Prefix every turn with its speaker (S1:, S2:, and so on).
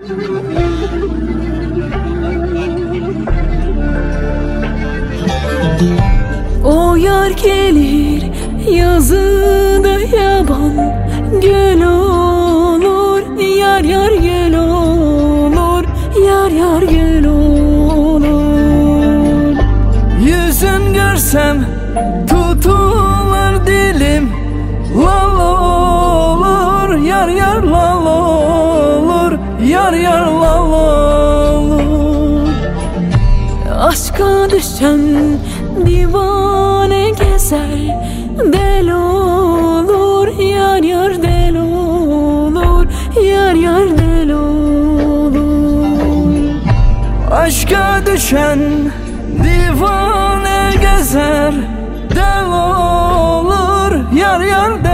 S1: O yar gelir yazıda yaban, gül olur yar yar gül olur, yar yar gül olur.
S2: Yüzün görsem tutulur dilim, lal olur yar yar lal olur, yar yar lal olur.
S1: Aşka düşen divane gezer, del olur yar yar del olur, yar yar del olur.
S2: Aşka düşen divane gezer, del olur yar yar del